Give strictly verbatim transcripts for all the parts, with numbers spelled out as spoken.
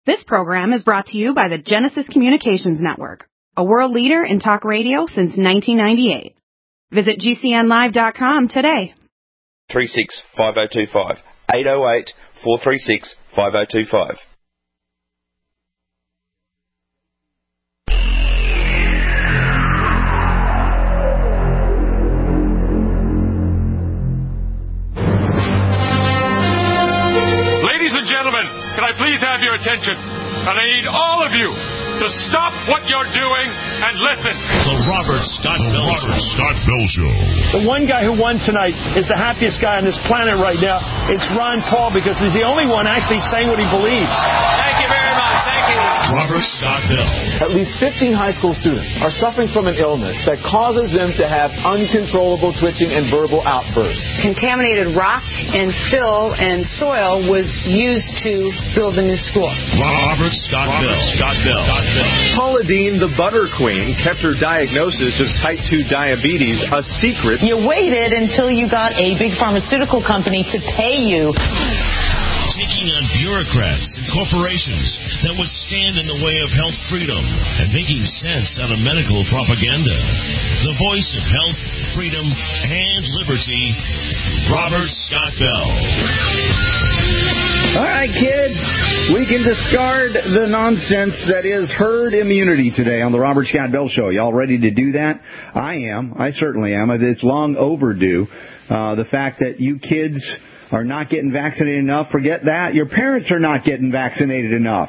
This program is brought to you by the Genesis Communications Network, a world leader in talk radio since nineteen ninety-eight. Visit G C N live dot com today. three six five zero two five. eight zero eight, four three six, five zero two five. Ladies and gentlemen, can I please have your attention? And I need all of you to stop what you're doing and listen. The Robert Scott Bell Robert Scott Bell Show. The one guy who won tonight is the happiest guy on this planet right now. It's Ron Paul, because he's the only one actually saying what he believes. Thank you very much. Thank you. Robert Scott Bell. At least fifteen high school students are suffering from an illness that causes them to have uncontrollable twitching and verbal outbursts. Contaminated rock and fill and soil was used to build the new school. Robert Scott Robert Bell. Scott Bell. Scott Bell. Paula Deen, the butter queen, kept her diagnosis of type two diabetes a secret. You waited until you got a big pharmaceutical company to pay you. Taking on bureaucrats and corporations that would stand in the way of health freedom and making sense out of medical propaganda. The voice of health, freedom, and liberty, Robert Scott Bell. All right, kids, we can discard the nonsense that is herd immunity today on the Robert Scott Bell Show. Y'all ready to do that? I am. I certainly am. It's long overdue. Uh, the fact that you kids are not getting vaccinated enough, forget that. Your parents are not getting vaccinated enough.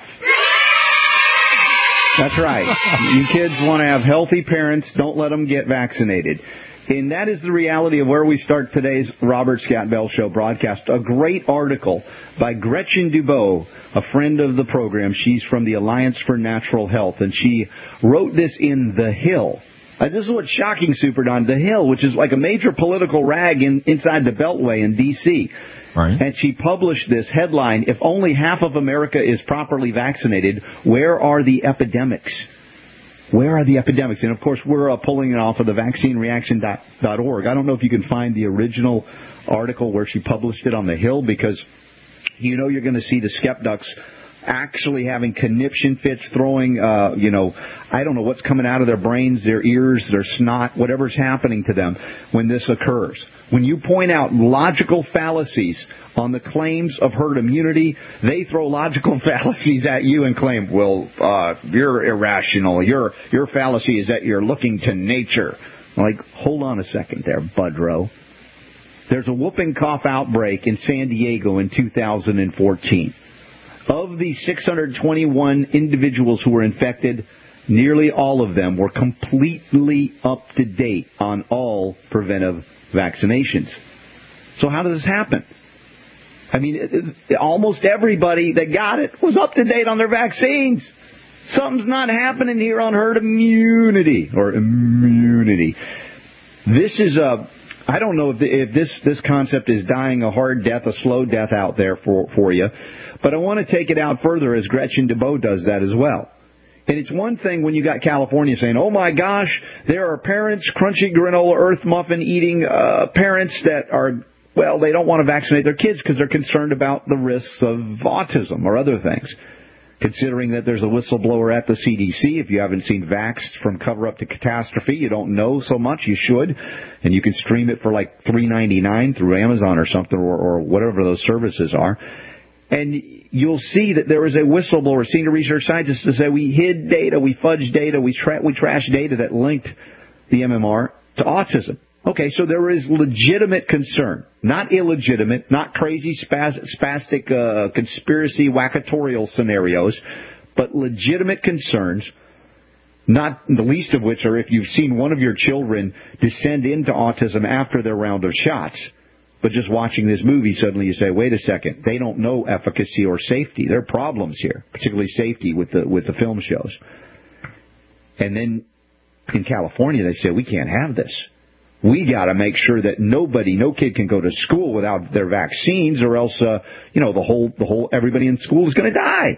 That's right. You kids want to have healthy parents. Don't let them get vaccinated. And that is the reality of where we start today's Robert Scott Bell Show broadcast. A great article by Gretchen Dubois, a friend of the program. She's from the Alliance for Natural Health, and she wrote this in The Hill. Uh, this is what's shocking, Super Don. The Hill, which is like a major political rag in, inside the Beltway in D C Right. And she published this headline, "If only half of America is properly vaccinated, where are the epidemics?" Where are the epidemics? And, of course, we're uh, pulling it off of the vaccine reaction dot org. I don't know if you can find the original article where she published it on The Hill, because you know you're going to see the skeptics actually having conniption fits, throwing, uh, you know, I don't know what's coming out of their brains, their ears, their snot, whatever's happening to them when this occurs. When you point out logical fallacies on the claims of herd immunity, they throw logical fallacies at you and claim, well, uh, you're irrational. Your your fallacy is that you're looking to nature. Like, hold on a second there, Budrow. There's a whooping cough outbreak in San Diego in two thousand fourteen. Of the six hundred twenty-one individuals who were infected, nearly all of them were completely up to date on all preventive vaccinations. So how does this happen? I mean, it, it, almost everybody that got it was up to date on their vaccines. Something's not happening here on herd immunity or immunity. This is a... I don't know if, the, if this, this concept is dying a hard death, a slow death out there for, for you, but I want to take it out further as Gretchen Dubois does that as well. And it's one thing when you got California saying, oh my gosh, there are parents, crunchy granola earth muffin eating uh, parents that are, well, they don't want to vaccinate their kids because they're concerned about the risks of autism or other things. Considering that there's a whistleblower at the C D C, if you haven't seen Vaxxed from Cover Up to Catastrophe, you don't know so much, you should. And you can stream it for like three ninety-nine through Amazon or something, or, or whatever those services are. And you'll see that there is a whistleblower, senior research scientist, to say we hid data, we fudged data, we, tra- we trashed data that linked the M M R to autism. Okay, so there is legitimate concern, not illegitimate, not crazy spas- spastic uh, conspiracy wackatorial scenarios, but legitimate concerns, not the least of which are if you've seen one of your children descend into autism after their round of shots. But just watching this movie, suddenly you say, wait a second, they don't know efficacy or safety. There are problems here, particularly safety with the with the film shows. And then in California, they say, we can't have this. We got to make sure that nobody, no kid can go to school without their vaccines, or else, uh, you know, the whole, the whole, everybody in school is going to die.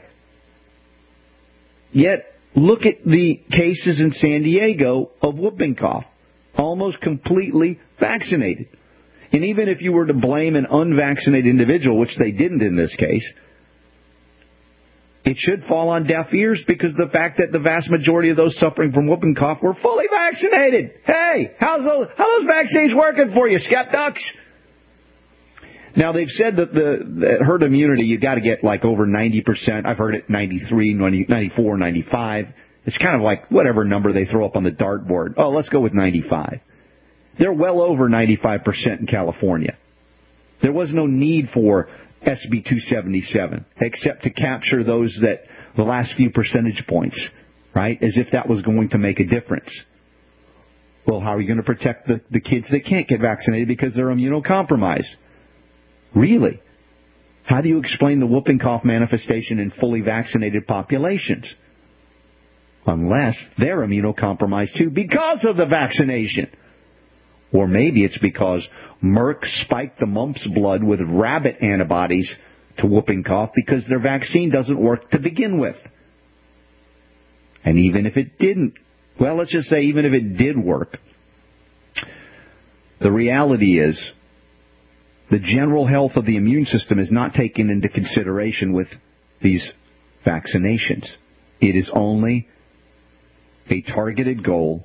Yet, look at the cases in San Diego of whooping cough, almost completely vaccinated. And even if you were to blame an unvaccinated individual, which they didn't in this case, It should fall on deaf ears because the fact that the vast majority of those suffering from whooping cough were fully vaccinated. Hey, how's those, how those vaccines working for you, skeptics? Now, they've said that the that herd immunity, you've got to get like over ninety percent. I've heard it ninety-three, ninety-four, ninety-five. It's kind of like whatever number they throw up on the dartboard. Oh, let's go with ninety-five. They're well over ninety-five percent in California. There was no need for S B two seventy-seven, except to capture those that the last few percentage points, right? As if that was going to make a difference. Well, how are you going to protect the, the kids that can't get vaccinated because they're immunocompromised? Really? How do you explain the whooping cough manifestation in fully vaccinated populations? Unless they're immunocompromised too because of the vaccination. Or maybe it's because Merck spiked the mumps blood with rabbit antibodies to whooping cough because their vaccine doesn't work to begin with. And even if it didn't, well, let's just say even if it did work, the reality is the general health of the immune system is not taken into consideration with these vaccinations. It is only a targeted goal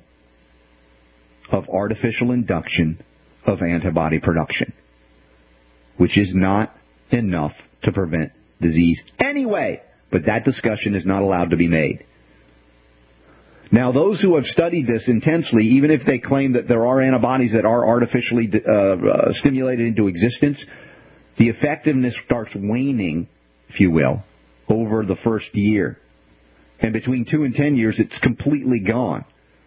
of artificial induction of antibody production, which is not enough to prevent disease anyway. But that discussion is not allowed to be made. Now, those who have studied this intensely, even if they claim that there are antibodies that are artificially uh, uh, stimulated into existence, the effectiveness starts waning, if you will, over the first year. And between two and ten years, it's completely gone.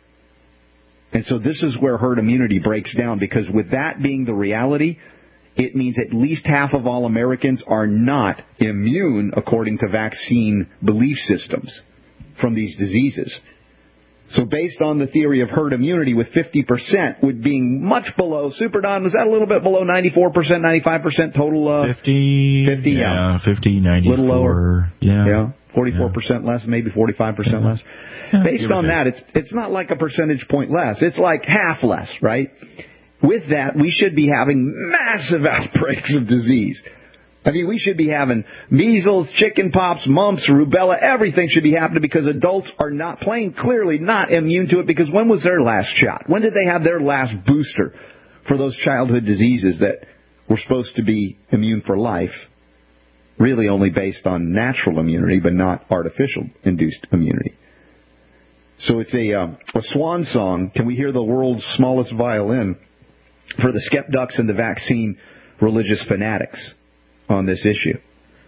And so this is where herd immunity breaks down, because with that being the reality, it means at least half of all Americans are not immune, according to vaccine belief systems, from these diseases. So based on the theory of herd immunity, with fifty percent would being much below, Super Don, was that a little bit below ninety-four percent, ninety-five percent total? Uh, fifty, fifty, yeah, yeah. fifty, ninety-four. A little lower. Yeah. Yeah, forty-four percent yeah. less, maybe forty-five percent yeah. less. Yeah, based on that, it's it's not like a percentage point less. It's like half less, right? With that, we should be having massive outbreaks of disease. I mean, we should be having measles, chicken pox, mumps, rubella. Everything should be happening because adults are not, plain clearly not immune to it, because when was their last shot? When did they have their last booster for those childhood diseases that were supposed to be immune for life? Really only based on natural immunity, but not artificial induced immunity. So it's a, um, a swan song. Can we hear the world's smallest violin for the skepducks and the vaccine religious fanatics on this issue?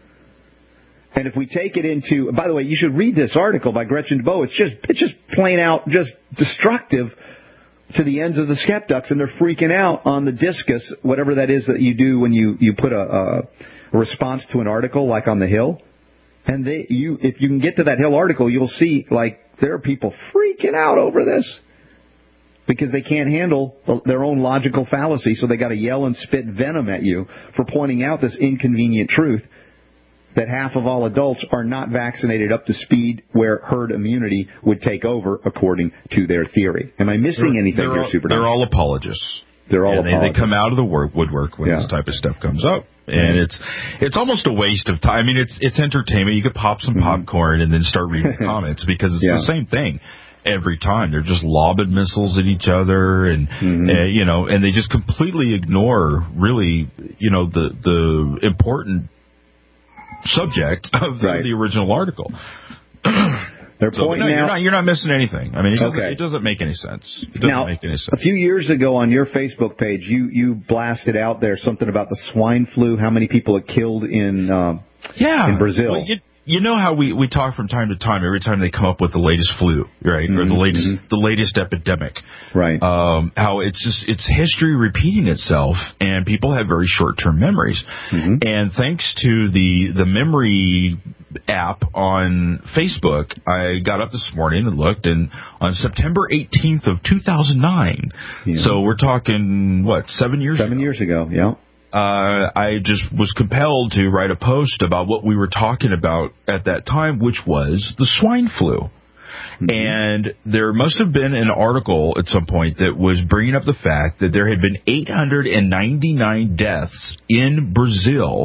And if we take it into, by the way, you should read this article by Gretchen DeBow. It's just, it's just plain out, just destructive to the ends of the skepducks, and they're freaking out on the discus, whatever that is that you do when you, you put a, a, a response to an article, like on the Hill. And they, you, if you can get to that Hill article, you'll see, like, there are people freaking out over this because they can't handle their own logical fallacy, so they got to yell and spit venom at you for pointing out this inconvenient truth that half of all adults are not vaccinated up to speed where herd immunity would take over, according to their theory. Am I missing they're, anything they're here, all, Super? They're all apologists. They're all and apologists. They, they come out of the work, woodwork when yeah. this type of stuff comes up. And it's it's almost a waste of time. I mean, it's it's entertainment. You could pop some mm-hmm. popcorn and then start reading the comments, because it's yeah. the same thing every time. They're just lobbing missiles at each other, and mm-hmm. uh, you know, and they just completely ignore really, you know, the the important subject of the, right. the original article. They're so, pointing no, out, you're not, you're not missing anything. I mean, it doesn't, okay. it doesn't make any sense. It doesn't now, make any sense. A few years ago on your Facebook page, you, you blasted out there something about the swine flu, how many people it killed in uh, yeah. in Brazil. Well, you, you know how we, we talk from time to time, every time they come up with the latest flu, right, mm-hmm, or the latest mm-hmm. the latest epidemic, right? Um, how it's just it's history repeating itself, and people have very short term memories. Mm-hmm. And thanks to the the memory app on Facebook, I got up this morning and looked, and on September eighteenth of two thousand nine, yeah. so we're talking what seven years seven ago? years ago, yeah. Uh, I just was compelled to write a post about what we were talking about at that time, which was the swine flu. Mm-hmm. And there must have been an article at some point that was bringing up the fact that there had been eight hundred ninety-nine deaths in Brazil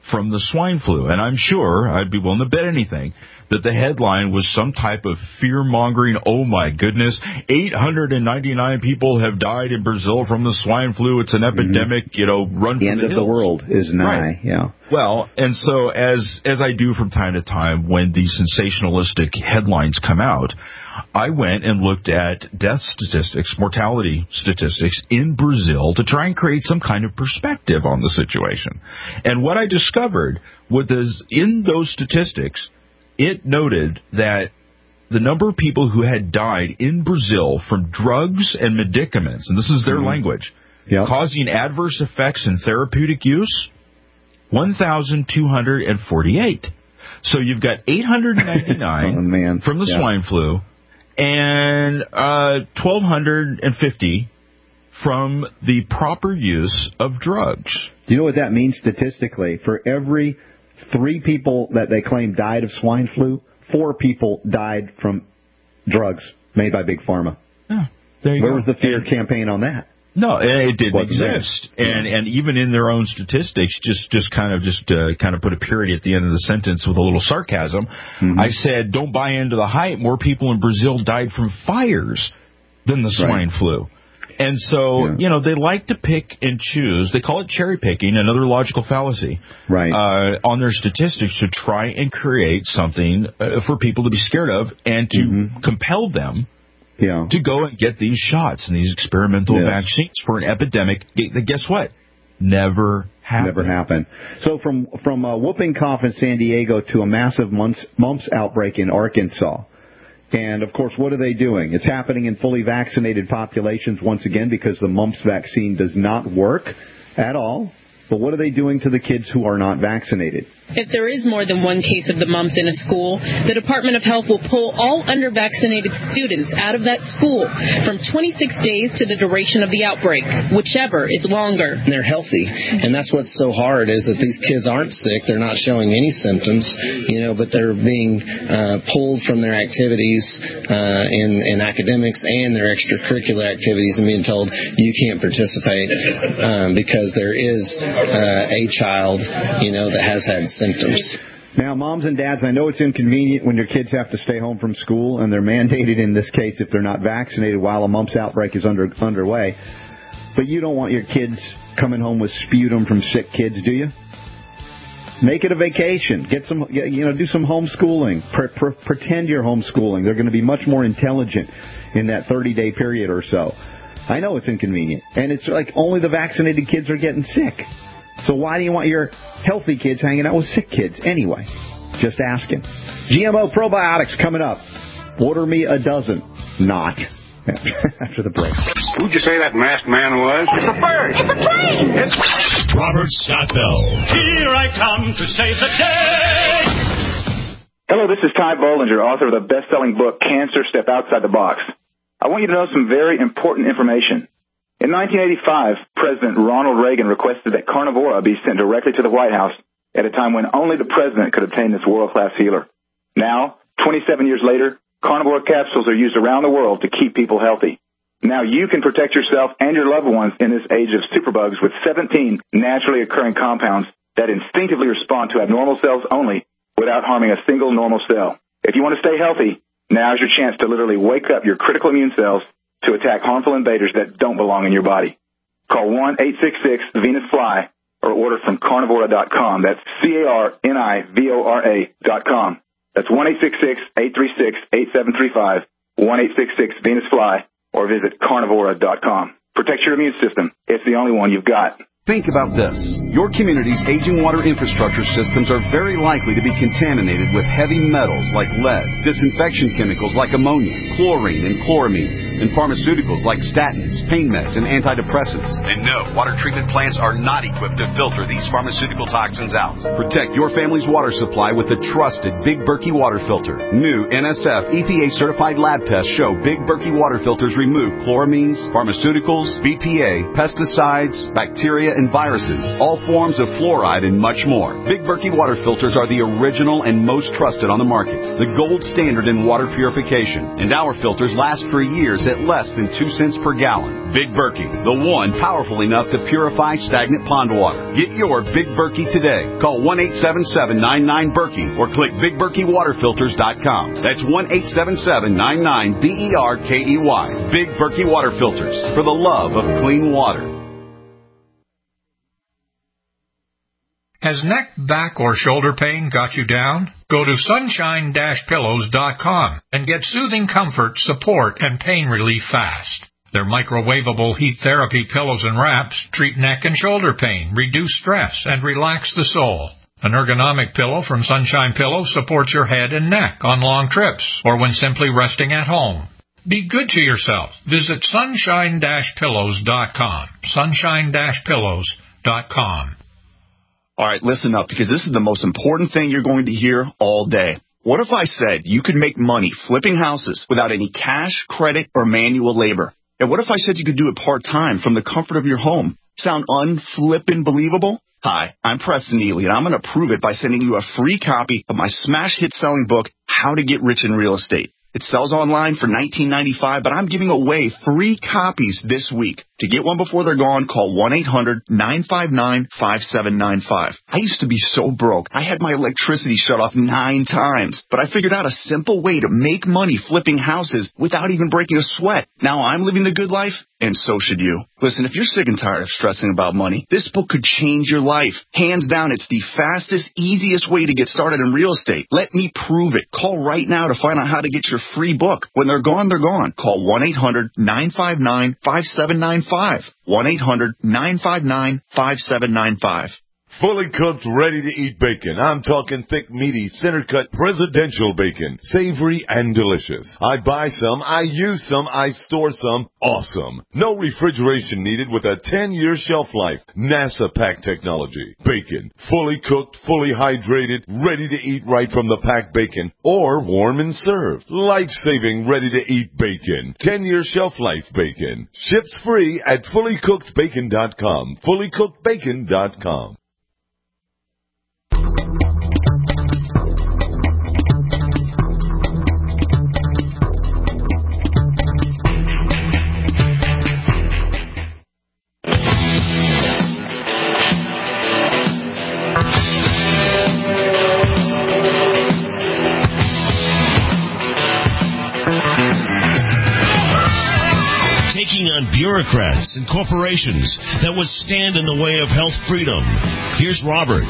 from the swine flu. And I'm sure, I'd be willing to bet anything, that the headline was some type of fear-mongering, oh my goodness, eight hundred ninety-nine people have died in Brazil from the swine flu. It's an epidemic, mm-hmm. you know, run the from end the of hills. The world is nigh, right. yeah. Well, and so as as I do from time to time when these sensationalistic headlines come out, I went and looked at death statistics, mortality statistics in Brazil to try and create some kind of perspective on the situation. And what I discovered was in those statistics, it noted that the number of people who had died in Brazil from drugs and medicaments, and this is their mm-hmm. language, yep. causing adverse effects in therapeutic use, one thousand two hundred forty-eight. So you've got eight hundred ninety-nine oh, man. from the yeah. swine flu and uh, twelve fifty from the proper use of drugs. Do you know what that means statistically? For every three people that they claim died of swine flu, four people died from drugs made by Big Pharma. Yeah, there you Where go. was the fear and, campaign on that? No, it didn't Wasn't exist. There. And and even in their own statistics, just, just kind of just uh, kind of put a period at the end of the sentence with a little sarcasm. Mm-hmm. I said, don't buy into the hype. More people in Brazil died from fires than the swine right. flu. And so, yeah. you know, they like to pick and choose. They call it cherry picking, another logical fallacy, right? Uh, on their statistics to try and create something uh, for people to be scared of and to mm-hmm. compel them yeah. to go and get these shots and these experimental yeah. vaccines for an epidemic that, guess what, never happened. Never happened. So from, from a whooping cough in San Diego to a massive mumps, mumps outbreak in Arkansas. And, of course, what are they doing? It's happening in fully vaccinated populations once again because the mumps vaccine does not work at all. But what are they doing to the kids who are not vaccinated? If there is more than one case of the mumps in a school, the Department of Health will pull all under-vaccinated students out of that school from twenty-six days to the duration of the outbreak, whichever is longer. And they're healthy, and that's what's so hard is that these kids aren't sick. They're not showing any symptoms, you know, but they're being uh, pulled from their activities uh, in, in academics and their extracurricular activities and being told you can't participate um, because there is uh, a child, you know, that has had symptoms. Now, moms and dads, I know it's inconvenient when your kids have to stay home from school, and they're mandated in this case if they're not vaccinated while a mumps outbreak is under underway. But you don't want your kids coming home with sputum from sick kids, do you? Make it a vacation. Get some, you know, do some homeschooling. Pre- pre- pretend you're homeschooling. They're going to be much more intelligent in that thirty-day period or so. I know it's inconvenient, and it's like only the vaccinated kids are getting sick. So why do you want your healthy kids hanging out with sick kids anyway? Just asking. G M O probiotics coming up. Order me a dozen. Not. After the break. Who'd you say that masked man was? It's a bird. It's a plane. It's Robert Scott Bell. Here I come to save the day. Hello, this is Ty Bollinger, author of the best-selling book, Cancer, Step Outside the Box. I want you to know some very important information. In nineteen eighty-five, President Ronald Reagan requested that Carnivora be sent directly to the White House at a time when only the president could obtain this world-class healer. Now, twenty-seven years later, Carnivora capsules are used around the world to keep people healthy. Now you can protect yourself and your loved ones in this age of superbugs with seventeen naturally occurring compounds that instinctively respond to abnormal cells only without harming a single normal cell. If you want to stay healthy, now's your chance to literally wake up your critical immune cells to attack harmful invaders that don't belong in your body. Call one eight six six Venus Fly or order from carnivora dot com. That's C A R N I V O R A dot com. That's one eight six six eight three six eight seven three five, one eight six six Venus Fly, or visit carnivora dot com. Protect your immune system. It's the only one you've got. Think about this. Your community's aging water infrastructure systems are very likely to be contaminated with heavy metals like lead, disinfection chemicals like ammonia, chlorine and chloramines, and pharmaceuticals like statins, pain meds, and antidepressants. And no, water treatment plants are not equipped to filter these pharmaceutical toxins out. Protect your family's water supply with the trusted Big Berkey water filter. New N S F E P A-certified lab tests show Big Berkey water filters remove chloramines, pharmaceuticals, B P A, pesticides, bacteria, and viruses, all forms of fluoride, and much more. Big Berkey water filters are the original and most trusted on the market, the gold standard in water purification, and our filters last for years at less than two cents per gallon. Big Berkey, the one powerful enough to purify stagnant pond water. Get your Big Berkey today. Call one eight seven seven, nine nine, Berkey or click big berkey water filters dot com. That's one eight seven seven, nine nine, B E R K E Y. Big Berkey Water Filters, for the love of clean water. Has neck, back, or shoulder pain got you down? Go to sunshine dash pillows dot com and get soothing comfort, support, and pain relief fast. Their microwavable heat therapy pillows and wraps treat neck and shoulder pain, reduce stress, and relax the soul. An ergonomic pillow from Sunshine Pillows supports your head and neck on long trips or when simply resting at home. Be good to yourself. Visit sunshine dash pillows dot com. sunshine dash pillows dot com. All right, listen up, because this is the most important thing you're going to hear all day. What if I said you could make money flipping houses without any cash, credit, or manual labor? And what if I said you could do it part-time from the comfort of your home? Sound unflippin' believable? Hi, I'm Preston Ely, and I'm going to prove it by sending you a free copy of my smash hit selling book, How to Get Rich in Real Estate. It sells online for nineteen ninety-five dollars, but I'm giving away free copies this week. To get one before they're gone, call one eight hundred, nine five nine, five seven nine five. I used to be so broke. I had my electricity shut off nine times, but I figured out a simple way to make money flipping houses without even breaking a sweat. Now I'm living the good life, and so should you. Listen, if you're sick and tired of stressing about money, this book could change your life. Hands down, it's the fastest, easiest way to get started in real estate. Let me prove it. Call right now to find out how to get your free book. When they're gone, they're gone. Call one eight hundred, nine five nine, five seven nine five. one eight hundred, nine five nine, five seven nine five. Fully cooked, ready-to-eat bacon. I'm talking thick, meaty, center-cut presidential bacon. Savory and delicious. I buy some, I use some, I store some. Awesome. No refrigeration needed with a ten-year shelf life. NASA pack technology. Bacon. Fully cooked, fully hydrated, ready to eat right from the packed bacon. Or warm and served. Life-saving, ready-to-eat bacon. ten-year shelf life bacon. Ships free at fully cooked bacon dot com. fully cooked bacon dot com. Bureaucrats and corporations that would stand in the way of health freedom. Here's Robert.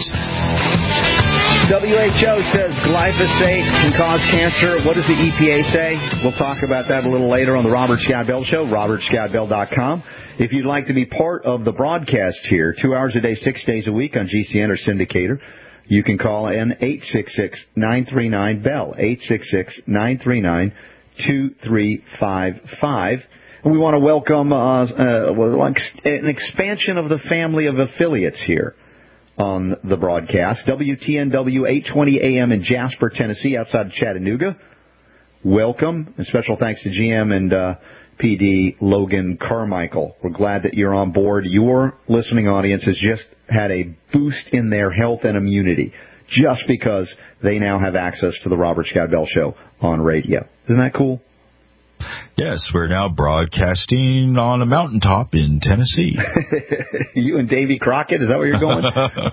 W H O says glyphosate can cause cancer. What does the E P A say? We'll talk about that a little later on the Robert Scott Bell Show, robert scott bell dot com. If you'd like to be part of the broadcast here, two hours a day, six days a week on G C N or Syndicator, you can call in eight six six, nine three nine, B E L L, eight six six, nine three nine, two three five five. And we want to welcome uh, uh, an expansion of the family of affiliates here on the broadcast. W T N W eight twenty A M in Jasper, Tennessee, outside of Chattanooga. Welcome, and special thanks to G M and uh, P D Logan Carmichael. We're glad that you're on board. Your listening audience has just had a boost in their health and immunity just because they now have access to the Robert Scott Bell Show on radio. Isn't that cool? Yes, we're now broadcasting on a mountaintop in Tennessee. You and Davy Crockett, is that where you're going?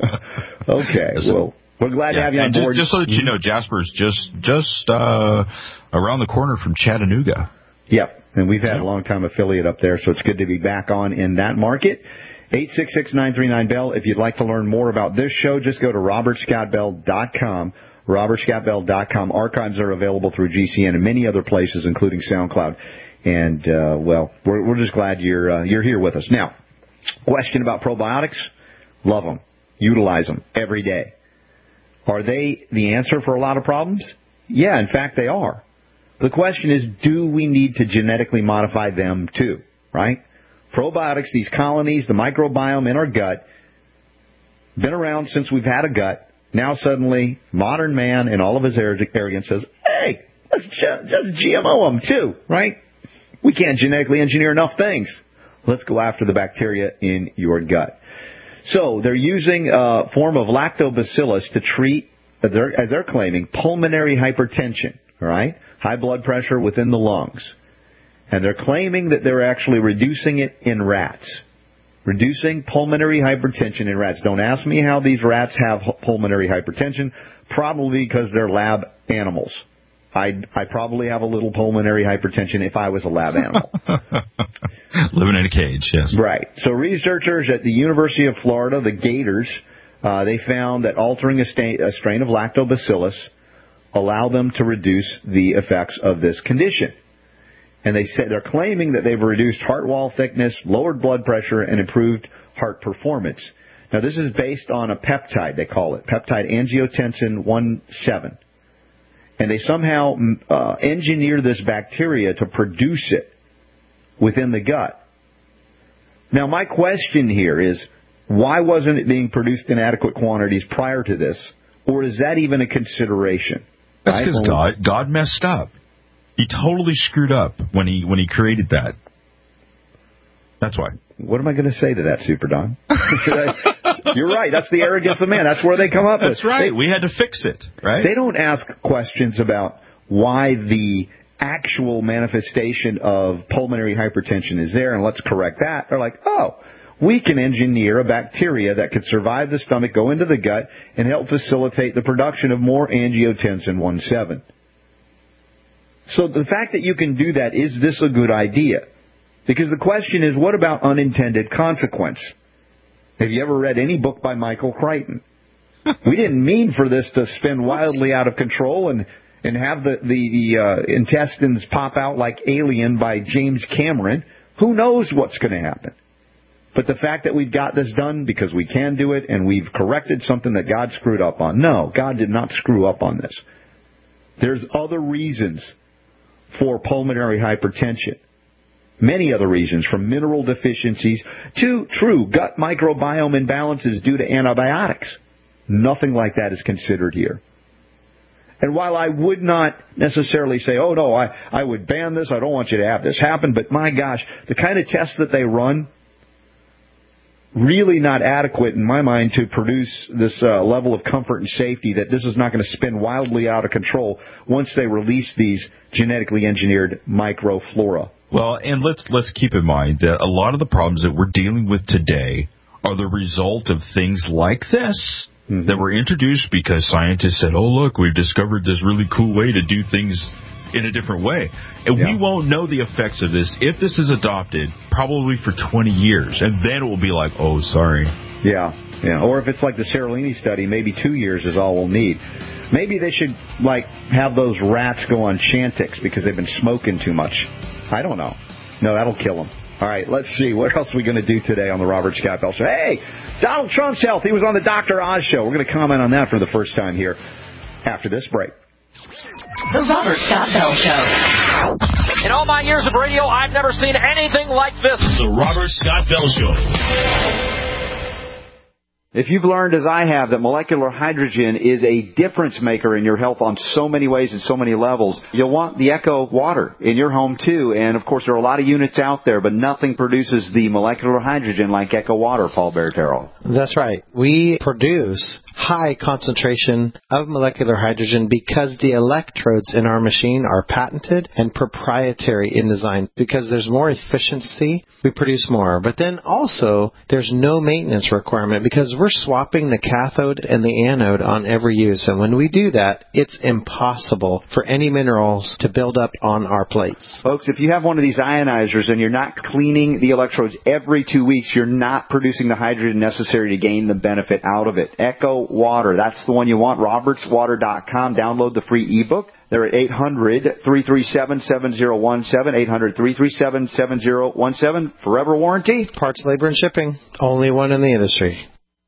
Okay, well, we're glad yeah, to have you on board. Just, just so that you know, Jasper's just just uh, around the corner from Chattanooga. Yep, and we've had a long-time affiliate up there, so it's good to be back on in that market. eight six six, nine three nine, B E L L. If you'd like to learn more about this show, just go to robert scott bell dot com. robert scott bell dot com. Archives are available through G C N and many other places, including SoundCloud. And, uh, well, we're, we're just glad you're uh, you're here with us. Now, question about probiotics. Love them. Utilize them every day. Are they the answer for a lot of problems? Yeah, in fact, they are. The question is, do we need to genetically modify them too, right? Probiotics, these colonies, the microbiome in our gut, been around since we've had a gut. Now suddenly, modern man in all of his arrogance says, hey, let's just G M O them too, right? We can't genetically engineer enough things. Let's go after the bacteria in your gut. So they're using a form of lactobacillus to treat, as they're, as they're claiming, pulmonary hypertension, all right? High blood pressure within the lungs. And they're claiming that they're actually reducing it in rats. Reducing pulmonary hypertension in rats. Don't ask me how these rats have pulmonary hypertension. Probably because they're lab animals. I'd, I'd probably have a little pulmonary hypertension if I was a lab animal. Living in a cage, yes. Right. So researchers at the University of Florida, the Gators, uh, they found that altering a, sta- a strain of lactobacillus allow them to reduce the effects of this condition. And they said they're claiming that they've reduced heart wall thickness, lowered blood pressure, and improved heart performance. Now, this is based on a peptide, they call it, peptide angiotensin one seven. And they somehow uh, engineer this bacteria to produce it within the gut. Now, my question here is, why wasn't it being produced in adequate quantities prior to this? Or is that even a consideration? That's because God, God messed up. He totally screwed up when he when he created that. That's why. What am I going to say to that, Super Don? I, you're right. That's the arrogance of man. That's where they come up with. That's right. They, we had to fix it, right? They don't ask questions about why the actual manifestation of pulmonary hypertension is there, and let's correct that. They're like, oh, we can engineer a bacteria that could survive the stomach, go into the gut, and help facilitate the production of more angiotensin one seven. So the fact that you can do that, is this a good idea? Because the question is, what about unintended consequence? Have you ever read any book by Michael Crichton? We didn't mean for this to spin wildly out of control and, and have the, the, the uh, intestines pop out like Alien by James Cameron. Who knows what's going to happen? But the fact that we've got this done because we can do it and we've corrected something that God screwed up on. No, God did not screw up on this. There's other reasons for pulmonary hypertension. Many other reasons, from mineral deficiencies to true gut microbiome imbalances due to antibiotics. Nothing like that is considered here. And while I would not necessarily say, oh, no, I, I would ban this, I don't want you to have this happen, but my gosh, the kind of tests that they run, really not adequate in my mind to produce this uh, level of comfort and safety that this is not going to spin wildly out of control once they release these genetically engineered microflora. Well, and let's let's keep in mind that a lot of the problems that we're dealing with today are the result of things like this mm-hmm. that were introduced because scientists said, oh, look, we've discovered this really cool way to do things in a different way. And yeah. we won't know the effects of this if this is adopted probably for twenty years. And then it will be like, oh, sorry. Yeah, yeah. Or if it's like the Seralini study, maybe two years is all we'll need. Maybe they should, like, have those rats go on Chantix because they've been smoking too much. I don't know. No, that'll kill them. All right, let's see. What else are we going to do today on the Robert Scott Bell Show? Hey, Donald Trump's health. He was on the Doctor Oz Show. We're going to comment on that for the first time here after this break. The Robert Scott Bell Show. In all my years of radio, I've never seen anything like this. The Robert Scott Bell Show. If you've learned, as I have, that molecular hydrogen is a difference maker in your health on so many ways and so many levels, you'll want the Echo water in your home, too. And, of course, there are a lot of units out there, but nothing produces the molecular hydrogen like Echo water, Paul Bertero. That's right. We produce high concentration of molecular hydrogen because the electrodes in our machine are patented and proprietary in design. Because there's more efficiency, we produce more. But then also, there's no maintenance requirement because we're swapping the cathode and the anode on every use. And when we do that, it's impossible for any minerals to build up on our plates. Folks, if you have one of these ionizers and you're not cleaning the electrodes every two weeks, you're not producing the hydrogen necessary to gain the benefit out of it. Echo Water, that's the one you want. roberts water dot com. Download the free ebook. They're at eight hundred, three three seven, seven zero one seven, eight hundred, three three seven, seven zero one seven. Forever warranty. Parts, labor, and shipping. Only one in the industry.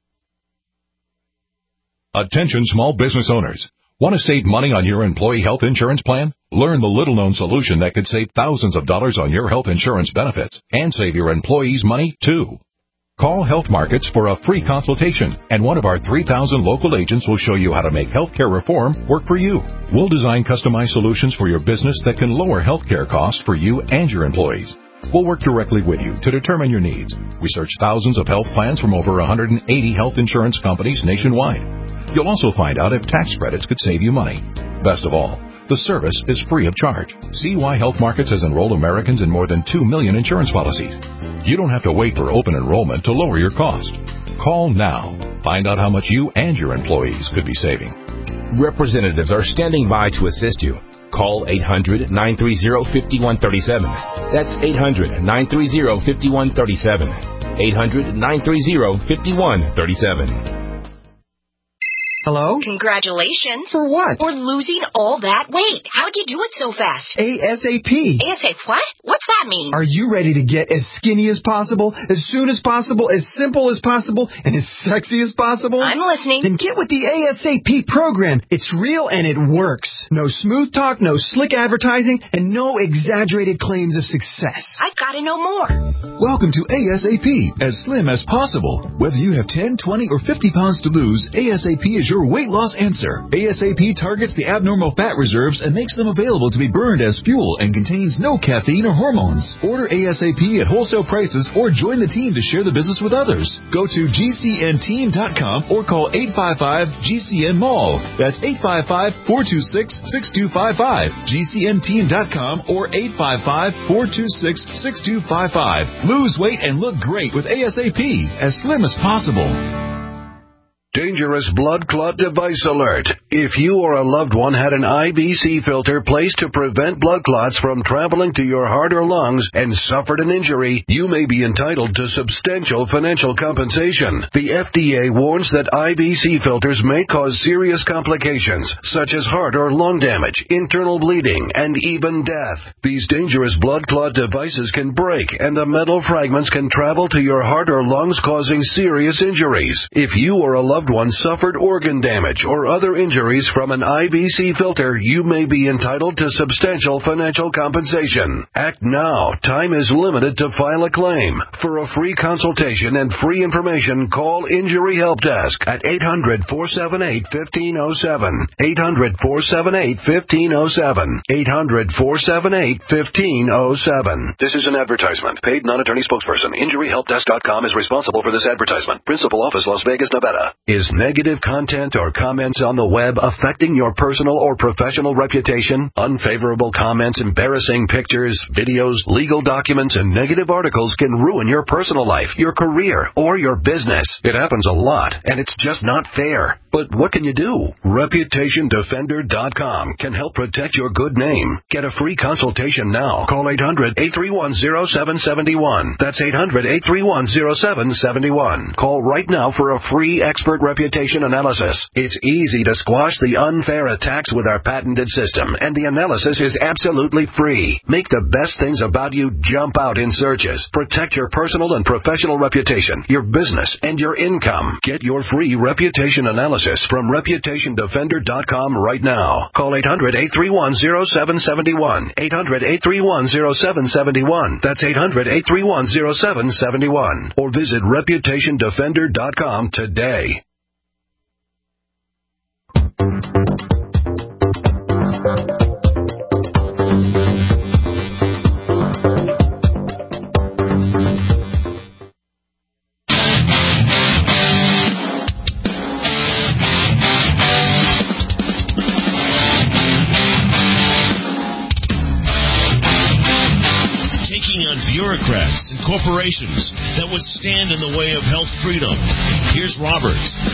Attention small business owners. Want to save money on your employee health insurance plan? Learn the little-known solution that could save thousands of dollars on your health insurance benefits and save your employees money, too. Call Health Markets for a free consultation, and one of our three thousand local agents will show you how to make healthcare reform work for you. We'll design customized solutions for your business that can lower healthcare costs for you and your employees. We'll work directly with you to determine your needs. We search thousands of health plans from over one hundred eighty health insurance companies nationwide. You'll also find out if tax credits could save you money. Best of all, The service is free of charge. See why Health Markets has enrolled Americans in more than two million insurance policies. You don't have to wait for open enrollment to lower your cost. Call now. Find out how much you and your employees could be saving. Representatives are standing by to assist you. Call eight hundred, nine three zero, five one three seven. That's eight hundred, nine three zero, five one three seven. eight hundred, nine three zero, five one three seven. Hello? Congratulations. For what? For losing all that weight. How'd you do it so fast? ASAP. ASAP what? What's that mean? Are you ready to get as skinny as possible, as soon as possible, as simple as possible, and as sexy as possible? I'm listening. Then get with the ASAP program. It's real and it works. No smooth talk, no slick advertising, and no exaggerated claims of success. I've got to know more. Welcome to ASAP, as slim as possible. Whether you have ten, twenty, or fifty pounds to lose, ASAP is your weight loss answer. ASAP targets the abnormal fat reserves and makes them available to be burned as fuel and contains no caffeine or hormones. Order ASAP at wholesale prices or join the team to share the business with others. Go to G C N team dot com or call eight five five G C N mall. That's eight five five, four two six, six two five five. G C N team dot com or eight five five, four two six, six two five five. Lose weight and look great with ASAP, as slim as possible. Dangerous blood clot device alert. If you or a loved one had an I B C filter placed to prevent blood clots from traveling to your heart or lungs and suffered an injury, you may be entitled to substantial financial compensation. The F D A warns that I B C filters may cause serious complications, such as heart or lung damage, internal bleeding, and even death. These dangerous blood clot devices can break, and the metal fragments can travel to your heart or lungs, causing serious injuries. If you or a loved one suffered organ damage or other injuries from an I B C filter, you may be entitled to substantial financial compensation. Act now. Time is limited to file a claim. For a free consultation and free information, call Injury Help Desk at eight hundred, four seven eight, one five zero seven. eight hundred, four seven eight, one five zero seven. eight hundred, four seven eight, one five zero seven. This is an advertisement. Paid non-attorney spokesperson. Injury Help Desk dot com is responsible for this advertisement. Principal office, Las Vegas, Nevada. Is negative content or comments on the web affecting your personal or professional reputation? Unfavorable comments, embarrassing pictures, videos, legal documents, and negative articles can ruin your personal life, your career, or your business. It happens a lot, and it's just not fair. But what can you do? Reputation Defender dot com can help protect your good name. Get a free consultation now. Call eight hundred, eight three one, zero seven seven one. That's eight hundred, eight three one, zero seven seven one. Call right now for a free expert reputation analysis. It's easy to squash the unfair attacks with our patented system, and the analysis is absolutely free. Make the best things about you jump out in searches. Protect your personal and professional reputation, your business, and your income. Get your free reputation analysis from Reputation Defender dot com right now. Call eight hundred, eight three one, zero seven seven one. eight hundred, eight three one, zero seven seven one. That's eight hundred, eight three one, zero seven seven one. Or visit Reputation Defender dot com today. Bureaucrats and corporations that would stand in the way of health freedom. Here's Robert.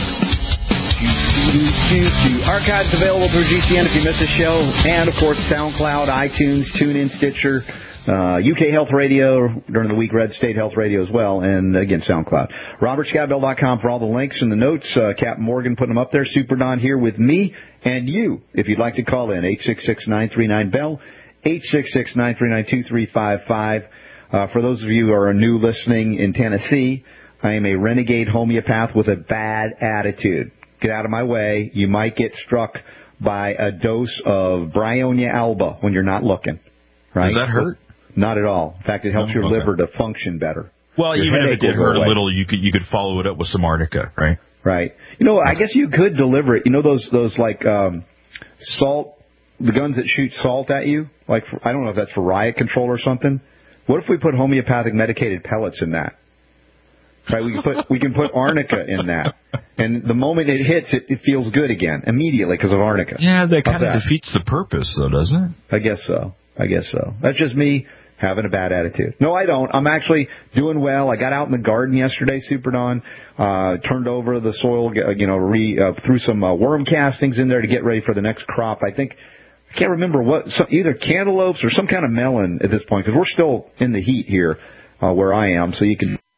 Archives available through G C N if you missed the show, and of course SoundCloud, iTunes, TuneIn, Stitcher, uh, U K Health Radio during the week, Red State Health Radio as well, and again SoundCloud. Robert Scott Bell dot com for all the links and the notes. Uh, Captain Morgan putting them up there. Super Don here with me and you. If you'd like to call in, eight six six, nine three nine, B E L L, eight six six, nine three nine, two three five five. Uh, for those of you who are new listening in Tennessee, I am a renegade homeopath with a bad attitude. Get out of my way. You might get struck by a dose of Bryonia alba when you're not looking. Right? Does that hurt? Not at all. In fact, it helps oh, your okay. liver to function better. Well, your even if it did hurt a little, you could you could follow it up with some Arnica, right? Right. You know, I guess you could deliver it. You know those those like um, salt, the guns that shoot salt at you? Like for, I don't know if that's for riot control or something. What if we put homeopathic medicated pellets in that? Right, we can put we can put arnica in that, And the moment it hits, it, it feels good again, immediately, because of arnica. Yeah, that kind of defeats the purpose, though, doesn't it? I guess so. I guess so. That's just me having a bad attitude. No, I don't. I'm actually doing well. I got out in the garden yesterday, Super Don, uh, turned over the soil, you know, re, uh, threw some uh, worm castings in there to get ready for the next crop. I think, I can't remember what, so either cantaloupes or some kind of melon at this point, because we're still in the heat here uh, where I am, so you can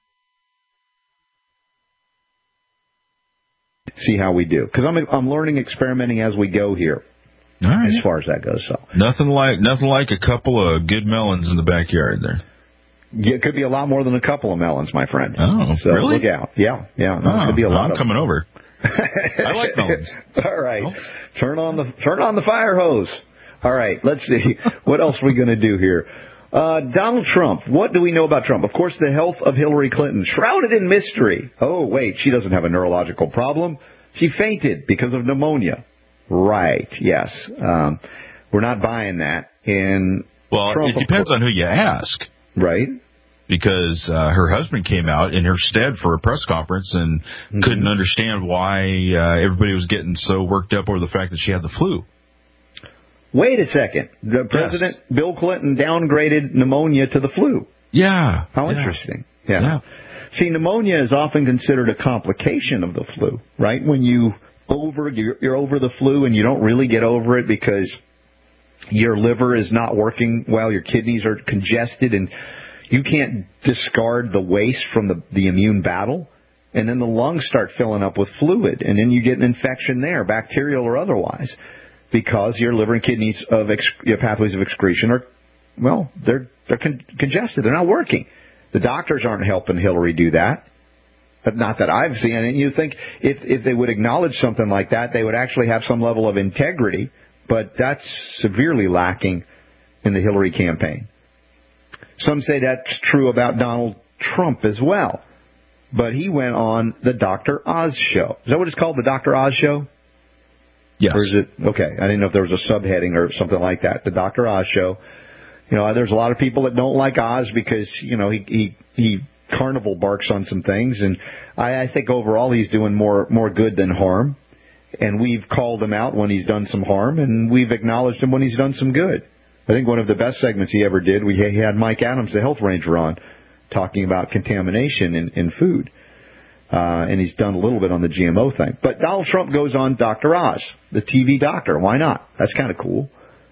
see how we do. Because I'm, I'm learning, experimenting as we go here. All right. As far as that goes, so nothing like nothing like a couple of good melons in the backyard there. Yeah, it could be a lot more than a couple of melons, my friend. Oh, so really? Look out! Yeah, yeah. No, oh, it could be a lot. I'm of coming over. I like melons. All right, oh. turn on the turn on the fire hose. All right, let's see what else are we going to do here. Uh, Donald Trump. What do we know about Trump? Of course, the health of Hillary Clinton shrouded in mystery. Oh, wait, she doesn't have a neurological problem. She fainted because of pneumonia. Right, yes. Um, we're not buying that. And well, Trump, it depends on who you ask. Right. Because uh, her husband came out in her stead for a press conference and mm-hmm. couldn't understand why uh, everybody was getting so worked up over the fact that she had the flu. Wait a second. The President, yes. Bill Clinton, downgraded pneumonia to the flu. Yeah. How yeah. interesting. Yeah. yeah. See, pneumonia is often considered a complication of the flu, right? When you over you're, you're over the flu and you don't really get over it because your liver is not working well, your kidneys are congested, and you can't discard the waste from the, the immune battle, and then the lungs start filling up with fluid, and then you get an infection there, bacterial or otherwise, because your liver and kidneys of ex, your pathways of excretion are, well, they're they're con- congested, they're not working. The doctors aren't helping Hillary do that. But not that I've seen it. And you think if if they would acknowledge something like that, they would actually have some level of integrity. But that's severely lacking in the Hillary campaign. Some say that's true about Donald Trump as well. But he went on the Doctor Oz show. Is that what it's called, the Doctor Oz show? Yes. Or is it? Okay. I didn't know if there was a subheading or something like that. The Doctor Oz show. You know, there's a lot of people that don't like Oz because, you know, he he he carnival barks on some things, and I, I think overall he's doing more more good than harm. And we've called him out when he's done some harm, and we've acknowledged him when he's done some good. I think one of the best segments he ever did, we he had Mike Adams, the health ranger, on, talking about contamination in, in food. Uh, and he's done a little bit on the G M O thing. But Donald Trump goes on Doctor Oz, the T V doctor. Why not? That's kind of cool.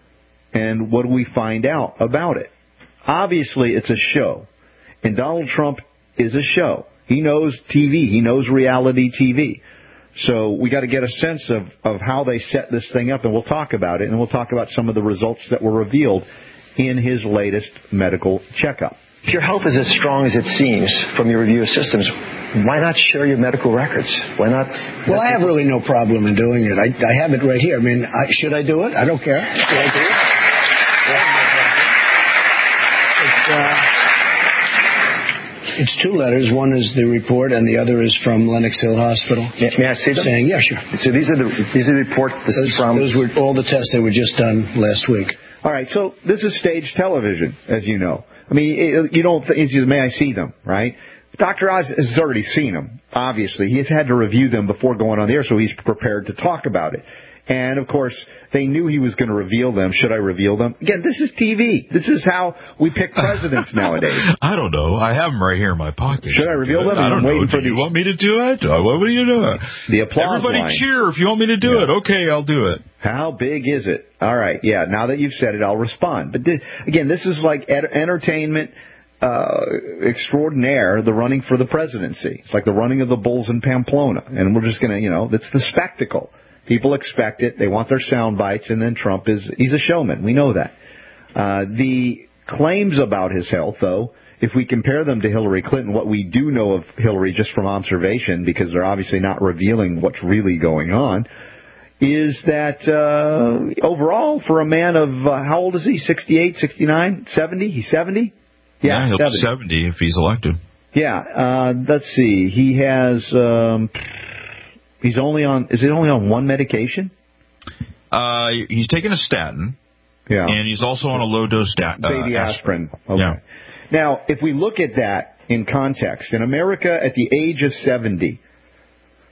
And what do we find out about it? Obviously, it's a show. And Donald Trump is a show. He knows T V. He knows reality T V. So we got to get a sense of, of how they set this thing up, and we'll talk about it, and we'll talk about some of the results that were revealed in his latest medical checkup. If your health is as strong as it seems from your review of systems, why not share your medical records? Why not? Well, I have really no problem in doing it. I, I have it right here. I mean, I, should I do it? I don't care. Should I do it? It's, uh, It's two letters. One is the report, and the other is from Lenox Hill Hospital. May, may I see them? Saying, yeah, sure. So these are the these are the report. This those, is from. Those were all the tests that were just done last week. All right. So this is staged television, as you know. I mean, it, you don't. It's just, may I see them? Right. Doctor Oz has already seen them. Obviously, he's had to review them before going on the air, so he's prepared to talk about it. And, of course, they knew he was going to reveal them. Should I reveal them? Again, this is T V. This is how we pick presidents nowadays. I don't know. I have them right here in my pocket. Should I reveal them? I don't I'm waiting know. For do the... you want me to do it? What would you do? The applause Everybody line. cheer if you want me to do yeah. it. Okay, I'll do it. How big is it? All right. Yeah, now that you've said it, I'll respond. But, this, again, this is like ed- entertainment uh, extraordinaire, the running for the presidency. It's like the running of the bulls in Pamplona. And we're just going to, you know, that's the spectacle. People expect it. They want their sound bites, and then Trump is, he's a showman. We know that. Uh, the claims about his health, though, if we compare them to Hillary Clinton, what we do know of Hillary just from observation, because they're obviously not revealing what's really going on, is that uh, overall, for a man of, uh, how old is he, sixty-eight, sixty-nine, seventy? He's seventy? Yeah, yeah he'll seventy. Be seventy if he's elected. Yeah, uh, let's see. He has... Um, He's only on, is it only on one medication? Uh, he's taking a statin. Yeah. And he's also on a low-dose statin. Uh, Baby aspirin. Okay. Yeah. Now, if we look at that in context, in America at the age of seventy,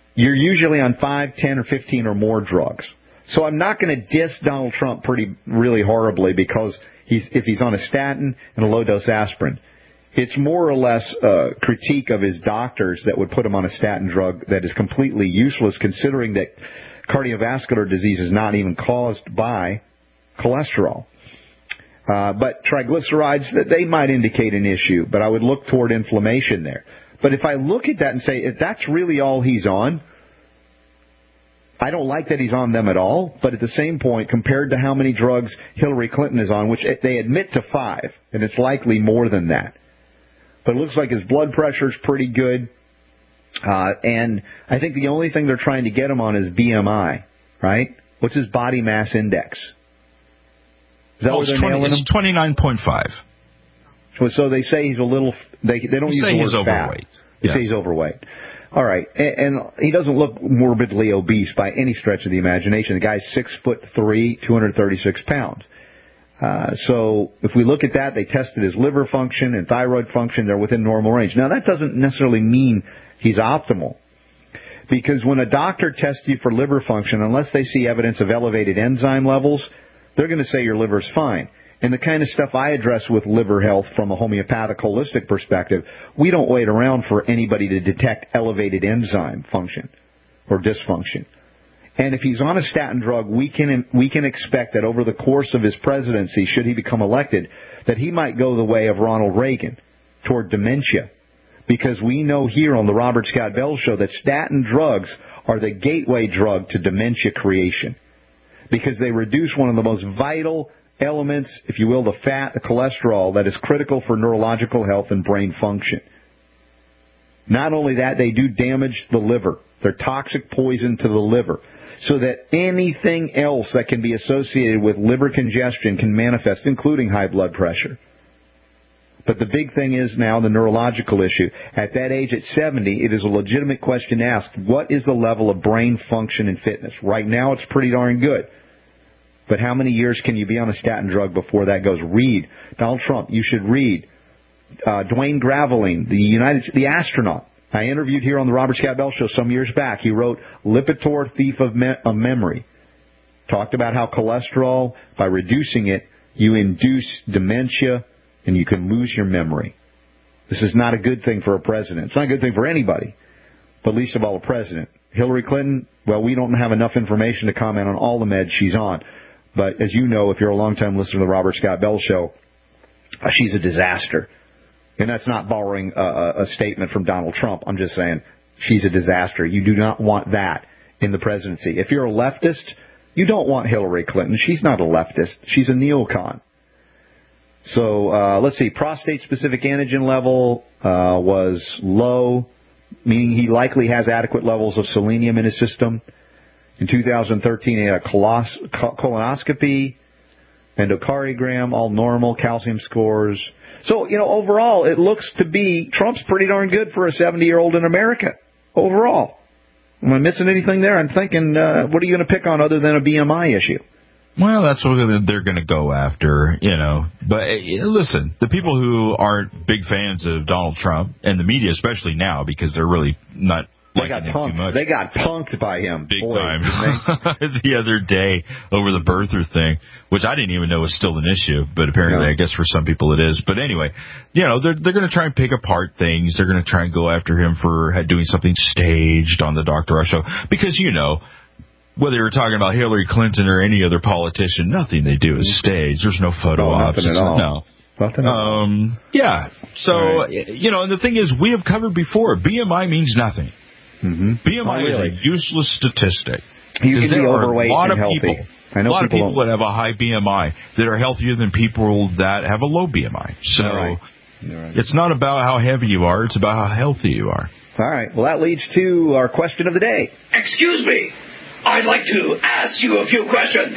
you're usually on five, ten, or fifteen or more drugs. So I'm not going to diss Donald Trump pretty really horribly because he's if he's on a statin and a low-dose aspirin. It's more or less a critique of his doctors that would put him on a statin drug that is completely useless, considering that cardiovascular disease is not even caused by cholesterol. Uh, but triglycerides, they might indicate an issue, but I would look toward inflammation there. But if I look at that and say, if that's really all he's on, I don't like that he's on them at all, but at the same point, compared to how many drugs Hillary Clinton is on, which they admit to five, and it's likely more than that. But it looks like his blood pressure is pretty good. Uh, and I think the only thing they're trying to get him on is B M I, right? What's his body mass index? Is that oh, what they're twenty, nailing him? It's twenty-nine point five. So, so they say he's a little, they, they don't you use say the he's word fat. overweight. They yeah. say he's overweight. All right. And, and he doesn't look morbidly obese by any stretch of the imagination. The guy's six foot three, two hundred thirty-six pounds. Uh, so if we look at that, they tested his liver function and thyroid function. They're within normal range. Now, that doesn't necessarily mean he's optimal. Because when a doctor tests you for liver function, unless they see evidence of elevated enzyme levels, they're going to say your liver's fine. And the kind of stuff I address with liver health from a homeopathic holistic perspective, we don't wait around for anybody to detect elevated enzyme function or dysfunction. And if he's on a statin drug, we can we can expect that over the course of his presidency, should he become elected, that he might go the way of Ronald Reagan toward dementia. Because we know here on the Robert Scott Bell Show that statin drugs are the gateway drug to dementia creation. Because they reduce one of the most vital elements, if you will, the fat, the cholesterol, that is critical for neurological health and brain function. Not only that, they do damage the liver. They're toxic poison to the liver. So that anything else that can be associated with liver congestion can manifest, including high blood pressure. But the big thing is now the neurological issue. At that age, at seventy, it is a legitimate question to ask, what is the level of brain function and fitness? Right now, it's pretty darn good. But how many years can you be on a statin drug before that goes? Read. Donald Trump, you should read. Uh, Dwayne Graveline, the United, the astronaut. I interviewed here on the Robert Scott Bell Show some years back. He wrote Lipitor, Thief of, Me- of Memory. Talked about how cholesterol, by reducing it, you induce dementia and you can lose your memory. This is not a good thing for a president. It's not a good thing for anybody, but least of all a president. Hillary Clinton, well, we don't have enough information to comment on all the meds she's on. But as you know, if you're a long-time listener to the Robert Scott Bell Show, uh, she's a disaster. And that's not borrowing a, a statement from Donald Trump. I'm just saying she's a disaster. You do not want that in the presidency. If you're a leftist, you don't want Hillary Clinton. She's not a leftist. She's a neocon. So uh, let's see. Prostate-specific antigen level uh, was low, meaning he likely has adequate levels of selenium in his system. In two thousand thirteen, he had a colos- colonoscopy, endocardiogram, all normal, calcium scores. So, you know, overall, it looks to be Trump's pretty darn good for a seventy-year-old in America, overall. Am I missing anything there? I'm thinking, uh, what are you going to pick on other than a B M I issue? Well, that's what they're going to go after, you know. But uh, listen, the people who aren't big fans of Donald Trump, and the media especially now, because they're really not They got punked. They got punked by him. Big Boy, time. The other day over the birther thing, which I didn't even know was still an issue, but apparently yeah. I guess for some people it is. But anyway, you know, they're they're going to try and pick apart things. They're going to try and go after him for doing something staged on the Doctor Rush show. Because, you know, whether you're talking about Hillary Clinton or any other politician, nothing they do is staged. There's no photo no, ops. Nothing at all. No. Nothing at all. Um, yeah. So, right. you know, and the thing is, we have covered before, B M I means nothing. Mm-hmm. B M I oh, really? is a useless statistic. You can there be are overweight a lot and of healthy. people, I know a lot people of people that have a high B M I that are healthier than people that have a low B M I. So right. Right. It's not about how heavy you are; it's about how healthy you are. All right. Well, that leads to our question of the day. Excuse me, I'd like to ask you a few questions.